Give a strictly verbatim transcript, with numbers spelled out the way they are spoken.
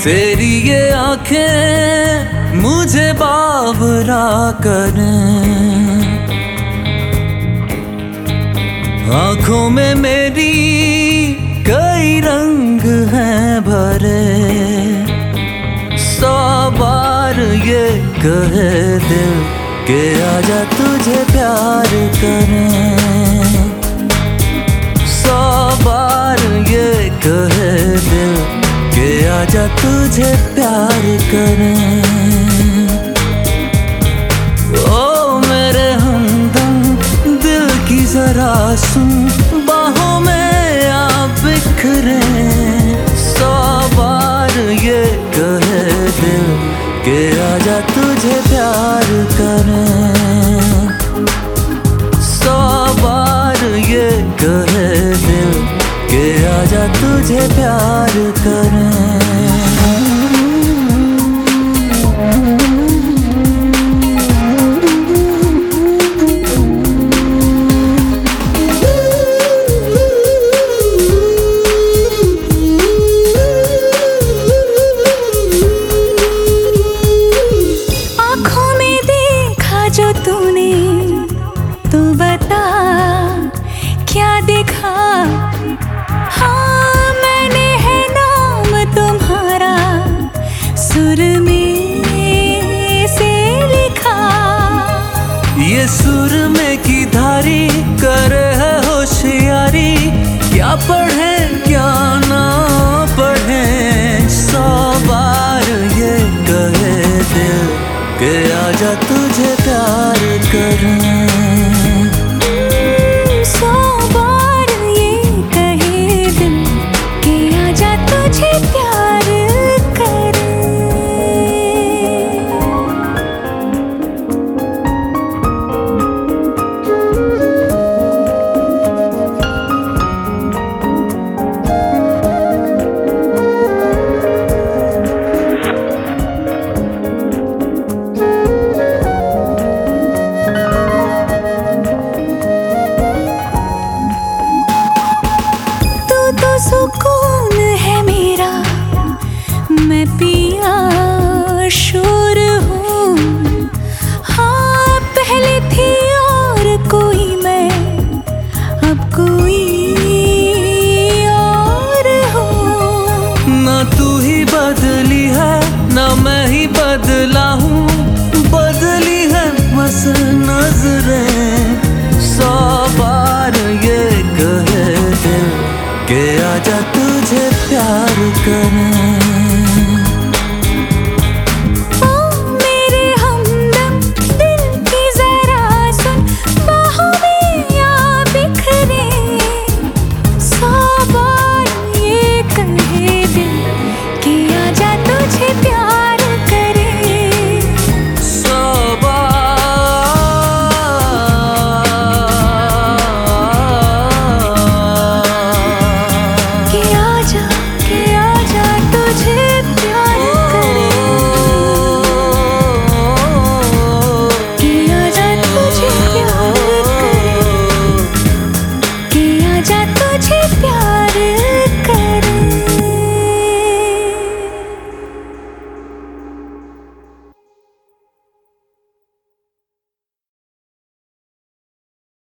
तेरी ये आंखें मुझे बावरा करें, आंखों में मेरी कई रंग हैं भरे। सौ बार ये कहे दिल के आजा तुझे प्यार करें, सौ बार ये कहे दिल के आजा तुझे प्यार करें। ओ मेरे हमदम दिल की जरा सुन, बाहों में आप बिखरे। सौ बार ये कहे दिल के आजा तुझे प्यार करें, सौ बार ये कहे दिल के आजा तुझे प्यार करें। आँखों में देखा जो तूने, तू बता क्या देखा। हाँ मैंने है नाम तुम्हारा सुर में से लिखा। ये सुर में की धारी करे है होशियारी, क्या पढ़े क्या ना पढ़े। सौ बार ये कहे दिल के आजा तुझे प्यार करें, सौ बार ये कहे दिल के आजा तुझे प्यार करें। तो सुकून है मेरा, मैं पिया शोर हूँ। हाँ पहले थी और कोई मैं, अब कोई और हूँ। ना तू ही बदली है ना मैं ही बदला हूँ, बदली है बस नजरें। सौ बार ये कहे दिल के आजा तुझे प्यार करें। ओ मेरे हमदम दिल की जरा सुन, बाहों में आ बिखरे। सौ बार ये कहे दिल कि आजा तुझे प्यार करे, सौ बार कि आजा कि आजा तुझे प्यार करे, कि आजा तुझे प्यार करे, कि आजा तुझे